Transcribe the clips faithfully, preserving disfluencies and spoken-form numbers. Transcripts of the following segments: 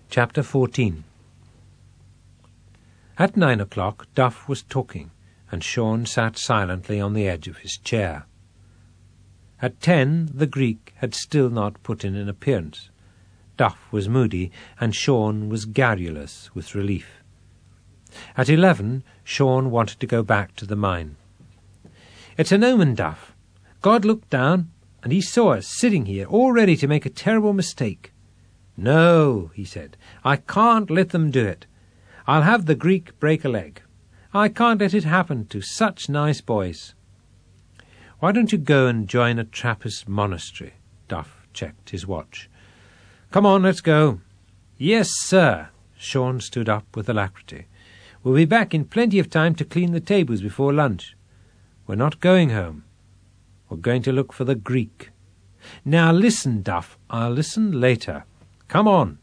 Chapter fourteen. At nine o'clock Duff was talking, and Sean sat silently on the edge of his chair. At ten the Greek had still not put in an appearance. Duff was moody, and Sean was garrulous with relief. At eleven Sean wanted to go back to the mine. "It's an omen, Duff. God looked down, and he saw us sitting here, all ready to make a terrible mistake. No," he said, "I can't let them do it. I'll have the Greek break a leg. I can't let it happen to such nice boys." "Why don't you go and join a Trappist monastery?" Duff checked his watch. "Come on, let's go." "Yes, sir." Sean stood up with alacrity. "We'll be back in plenty of time to clean the tables before lunch. We're not going home. We're going to look for the Greek. Now listen, Duff. I'll listen later. Come on."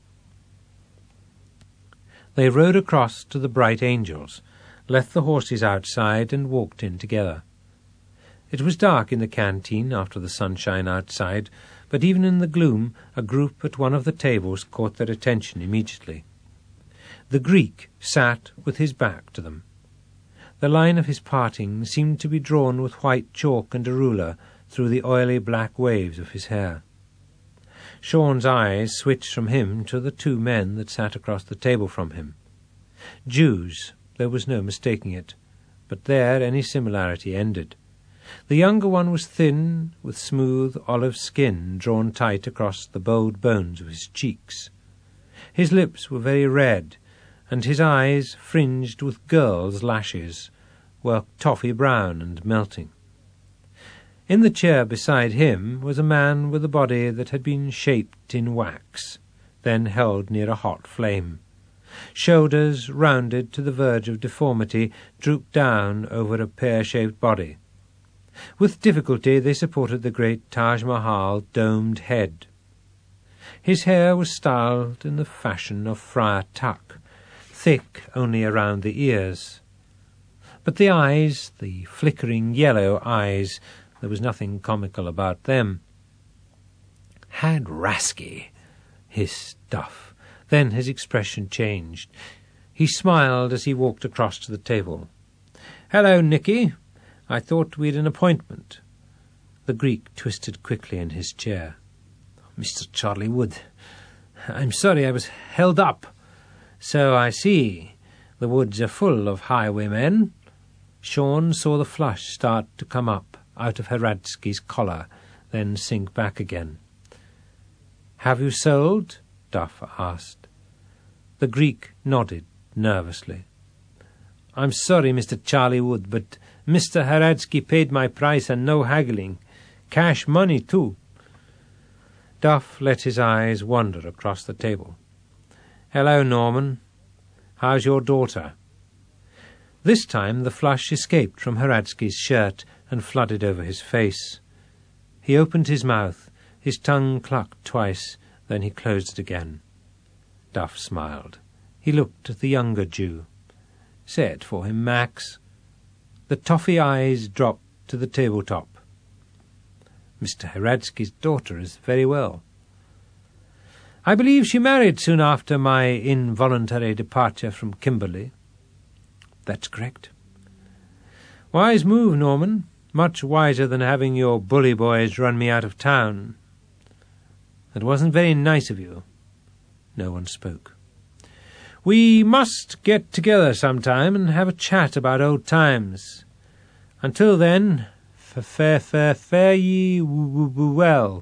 They rode across to the Bright Angels, left the horses outside, and walked in together. It was dark in the canteen after the sunshine outside, but even in the gloom a group at one of the tables caught their attention immediately. The Greek sat with his back to them. The line of his parting seemed to be drawn with white chalk and a ruler through the oily black waves of his hair. Sean's eyes switched from him to the two men that sat across the table from him. Jews, there was no mistaking it, but there any similarity ended. The younger one was thin, with smooth olive skin drawn tight across the bold bones of his cheeks. His lips were very red, and his eyes, fringed with girls' lashes, were toffee brown and melting. In the chair beside him was a man with a body that had been shaped in wax, then held near a hot flame. Shoulders, rounded to the verge of deformity, drooped down over a pear-shaped body. With difficulty they supported the great Taj Mahal domed head. His hair was styled in the fashion of Friar Tuck, thick only around the ears. But the eyes, the flickering yellow eyes, there was nothing comical about them. "Hadrasky," hissed Duff. Then his expression changed. He smiled as he walked across to the table. "Hello, Nicky. I thought we'd an appointment." The Greek twisted quickly in his chair. "Mister Charlie Wood, I'm sorry I was held up." "So I see. The woods are full of highwaymen." Sean saw the flush start to come up out of Heradsky's collar, then sink back again. "Have you sold?" Duff asked. The Greek nodded nervously. "I'm sorry, Mister Charlie Wood, but Mister Heradsky paid my price and no haggling. Cash money, too." Duff let his eyes wander across the table. "Hello, Norman. How's your daughter?" This time the flush escaped from Heradsky's shirt and flooded over his face. He opened his mouth. His tongue clucked twice, then he closed it again. Duff smiled. He looked at the younger Jew. "Say it for him, Max." The toffee eyes dropped to the tabletop. "Mister Heradsky's daughter is very well." "I believe she married soon after my involuntary departure from Kimberley." "That's correct." "Wise move, Norman. Much wiser than having your bully boys run me out of town." "That wasn't very nice of you." No one spoke. "We must get together sometime and have a chat about old times. Until then, fare, fare, fare ye well."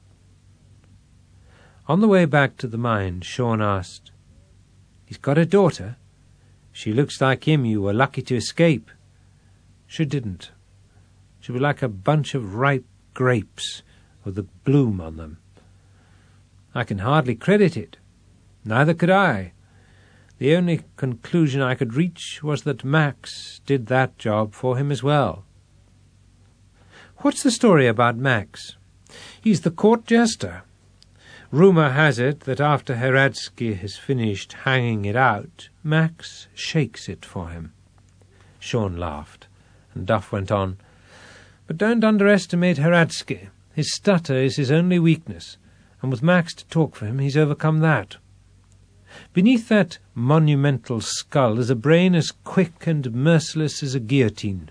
On the way back to the mine, Sean asked, "He's got a daughter? She looks like him you were lucky to escape." "She didn't. She was like a bunch of ripe grapes with the bloom on them." "I can hardly credit it." "Neither could I. The only conclusion I could reach was that Max did that job for him as well." "What's the story about Max?" "He's the court jester. Rumour has it that after Heradsky has finished hanging it out, Max shakes it for him." Sean laughed, and Duff went on, "But don't underestimate Heradsky. His stutter is his only weakness, and with Max to talk for him he's overcome that." Beneath that monumental skull is a brain as quick and merciless as a guillotine.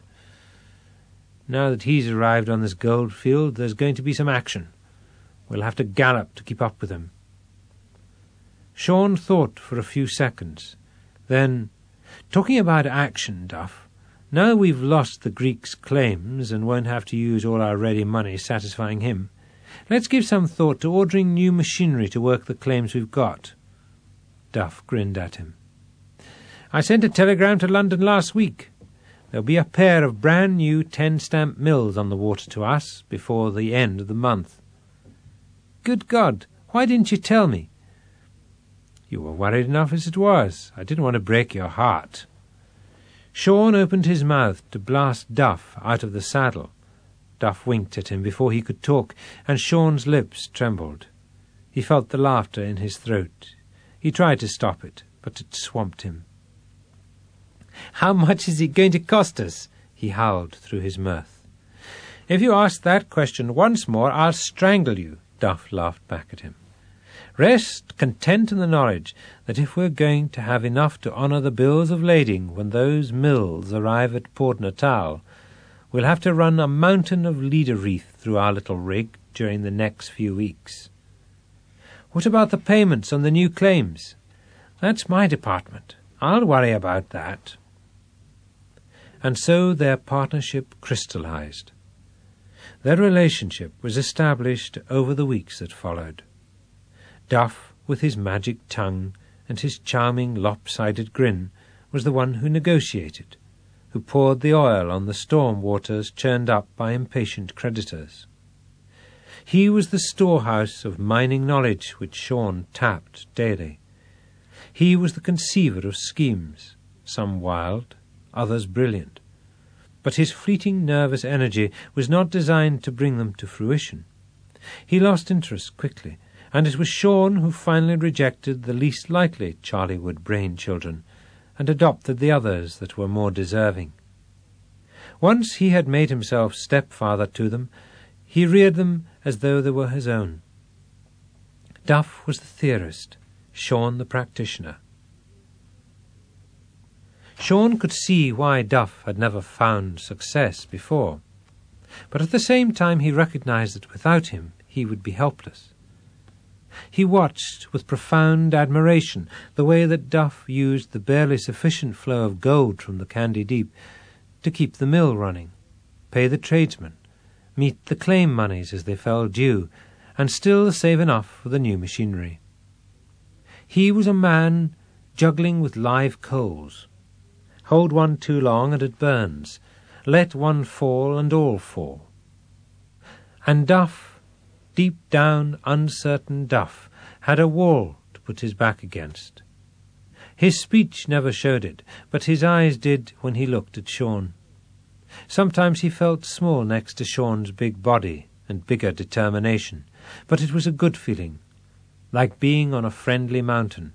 Now that he's arrived on this gold field, there's going to be some action. We'll have to gallop to keep up with him." Sean thought for a few seconds. Then, "Talking about action, Duff, now we've lost the Greek's claims and won't have to use all our ready money satisfying him, let's give some thought to ordering new machinery to work the claims we've got." Duff grinned at him. "I sent a telegram to London last week. There'll be a pair of brand-new ten-stamp mills on the water to us before the end of the month." "Good God, why didn't you tell me?" "You were worried enough as it was. I didn't want to break your heart." Sean opened his mouth to blast Duff out of the saddle. Duff winked at him before he could talk, and Sean's lips trembled. He felt the laughter in his throat. He tried to stop it, but it swamped him. "How much is it going to cost us?" he howled through his mirth. "If you ask that question once more, I'll strangle you," Duff laughed back at him. "Rest content in the knowledge that if we're going to have enough to honour the bills of lading when those mills arrive at Port Natal, we'll have to run a mountain of leader wreath through our little rig during the next few weeks." "What about the payments on the new claims?" "That's my department. I'll worry about that." And so their partnership crystallized. Their relationship was established over the weeks that followed. Duff, with his magic tongue and his charming lopsided grin, was the one who negotiated, who poured the oil on the storm waters churned up by impatient creditors. He was the storehouse of mining knowledge which Sean tapped daily. He was the conceiver of schemes, some wild, others brilliant. But his fleeting nervous energy was not designed to bring them to fruition. He lost interest quickly, and it was Sean who finally rejected the least likely Charliewood brain-children and adopted the others that were more deserving. Once he had made himself stepfather to them, he reared them as though they were his own. Duff was the theorist, Sean the practitioner. Sean could see why Duff had never found success before, but at the same time he recognized that without him he would be helpless. He watched with profound admiration the way that Duff used the barely sufficient flow of gold from the Candy Deep to keep the mill running, pay the tradesmen, meet the claim monies as they fell due, and still save enough for the new machinery. He was a man juggling with live coals. Hold one too long and it burns. Let one fall and all fall. And Duff, deep down uncertain Duff, had a wall to put his back against. His speech never showed it, but his eyes did when he looked at Sean. Sometimes he felt small next to Sean's big body and bigger determination, but it was a good feeling, like being on a friendly mountain.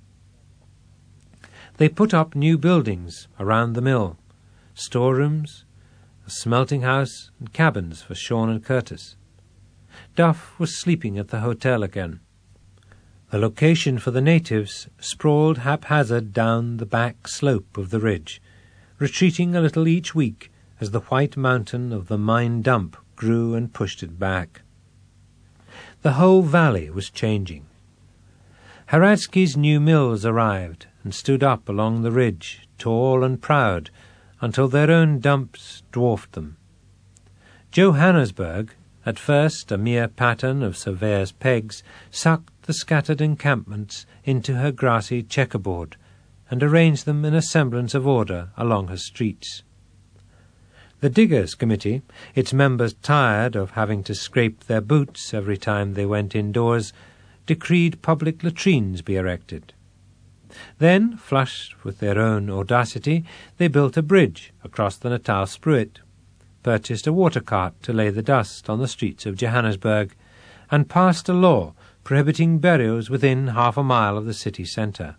They put up new buildings around the mill, storerooms, a smelting house, and cabins for Sean and Curtis. Duff was sleeping at the hotel again. The location for the natives sprawled haphazard down the back slope of the ridge, retreating a little each week as the white mountain of the mine dump grew and pushed it back. The whole valley was changing. Haradsky's new mills arrived and stood up along the ridge, tall and proud, until their own dumps dwarfed them. Johannesburg, at first a mere pattern of surveyor's pegs, sucked the scattered encampments into her grassy checkerboard and arranged them in a semblance of order along her streets. The Diggers' Committee, its members tired of having to scrape their boots every time they went indoors, decreed public latrines be erected. Then, flushed with their own audacity, they built a bridge across the Natal Spruit, purchased a water cart to lay the dust on the streets of Johannesburg, and passed a law prohibiting burials within half a mile of the city centre.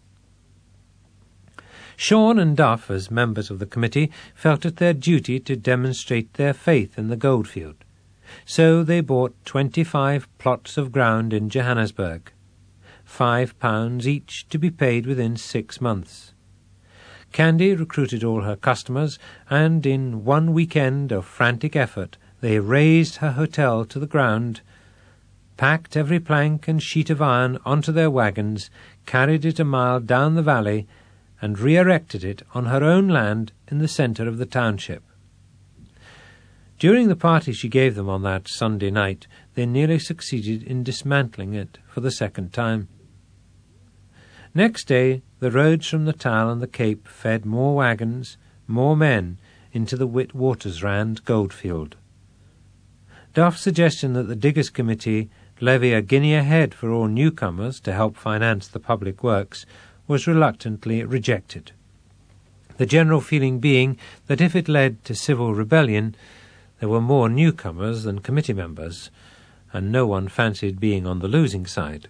Sean and Duff, as members of the committee, felt it their duty to demonstrate their faith in the goldfield. So they bought twenty-five plots of ground in Johannesburg, five pounds each to be paid within six months. Candy recruited all her customers, and in one weekend of frantic effort they razed her hotel to the ground, packed every plank and sheet of iron onto their wagons, carried it a mile down the valley, and re-erected it on her own land in the centre of the township. During the party she gave them on that Sunday night, they nearly succeeded in dismantling it for the second time. Next day, the roads from Natal and the Cape fed more wagons, more men, into the Witwatersrand goldfield. Duff's suggestion that the Diggers' Committee levy a guinea a head for all newcomers to help finance the public works was reluctantly rejected, the general feeling being that if it led to civil rebellion, there were more newcomers than committee members, and no one fancied being on the losing side.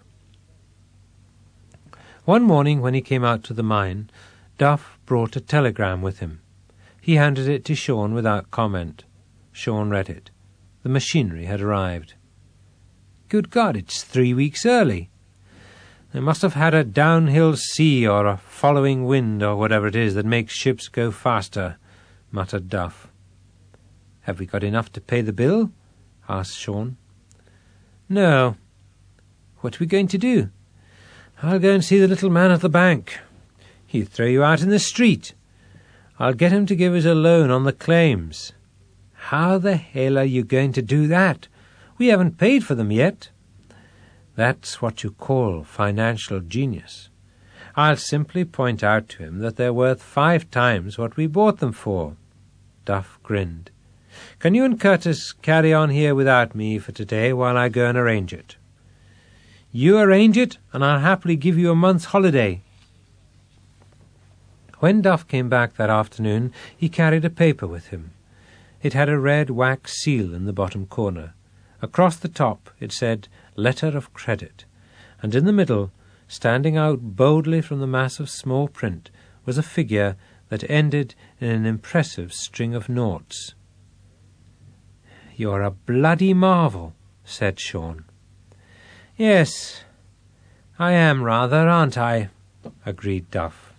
One morning when he came out to the mine, Duff brought a telegram with him. He handed it to Sean without comment. Sean read it. The machinery had arrived. "Good God, it's three weeks early. They must have had a downhill sea or a following wind or whatever it is that makes ships go faster," muttered Duff. "Have we got enough to pay the bill?" asked Sean. "No." "What are we going to do?" "I'll go and see the little man at the bank. He'll throw you out in the street. I'll get him to give us a loan on the claims." "How the hell are you going to do that? We haven't paid for them yet." "That's what you call financial genius. I'll simply point out to him that they're worth five times what we bought them for." Duff grinned. "Can you and Curtis carry on here without me for today while I go and arrange it?" "You arrange it, and I'll happily give you a month's holiday." When Duff came back that afternoon, he carried a paper with him. It had a red wax seal in the bottom corner. Across the top it said, "Letter of Credit," and in the middle, standing out boldly from the mass of small print, was a figure that ended in an impressive string of noughts. "You're a bloody marvel," said Sean. "Yes, I am rather, aren't I?" agreed Duff.